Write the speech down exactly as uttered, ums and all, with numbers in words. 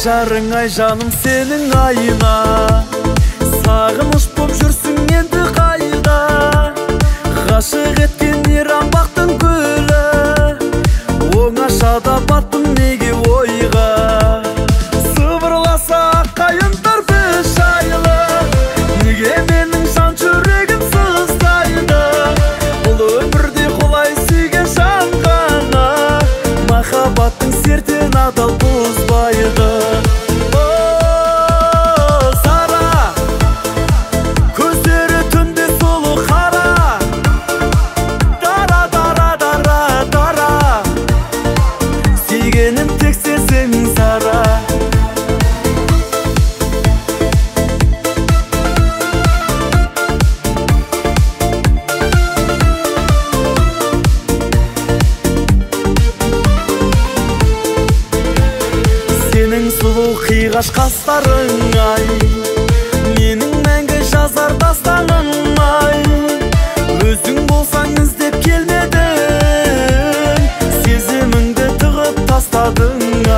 жарың ай жаным сенің айна, сағыныш боп жүрсің енді қайда. Ғашық еткен иранбақтың гүлі, оңашада баттым неге ойға. Сыбырласа қайындар біз жайлы, неге менің жан жүрегім сыздайды. Бұл өмірде қолай сүйген жан ғана, махаббаттың сертін адал бұзбайды. Сенің сұлу қиғаш қастарың ай, менің мәңгі жазар дастаным ай. Өзің болсаң іздеп келмедің, сезіміңді тығып тастадың